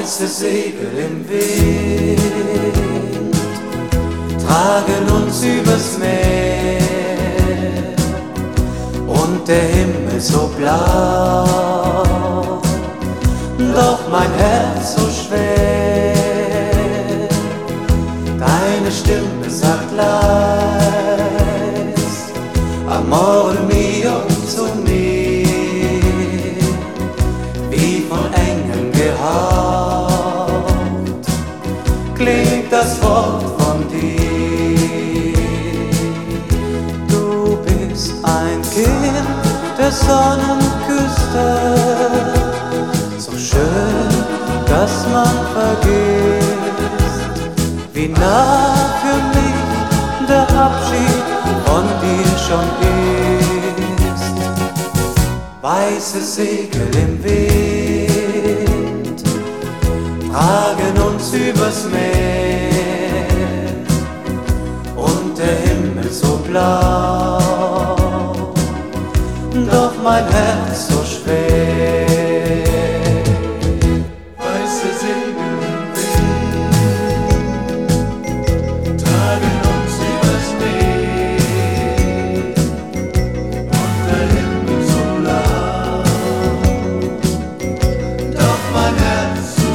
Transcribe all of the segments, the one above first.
Weiße Segel im Wind tragen uns übers Meer und der Himmel so blau, doch mein Herz so schwer. Deine Stimme sagt leis, Amor mio zu mir, wie von Engeln gehaucht, klingt das Wort von dir. Du bist ein Kind der Sonnenküste, so schön, dass man vergisst, wie nah für mich der Abschied von dir schon ist. Weiße Segel im Wind tragen uns übers Meer und der Himmel so blau, doch mein Herz so schwer. Weiße Segel im Wind tragen uns übers Meer und der Himmel so blau, doch mein Herz so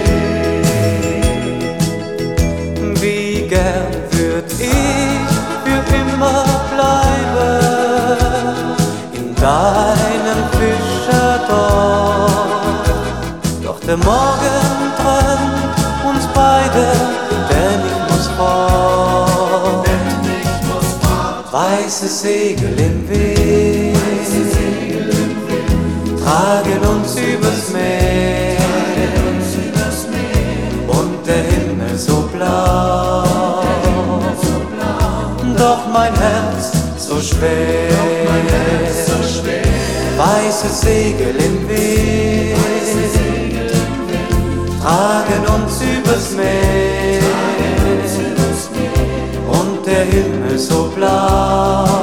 schwer. Wie gern würd ich für immer bleiben in deinem Fischerdorf, doch der Morgen trennt uns beide, denn ich muss fort. Weiße Segel im Wind tragen uns übers Meer und der Himmel so blau, doch mein Herz so schwer. Weiße Segel im Wind tragen uns übers Meer und der Himmel so blau,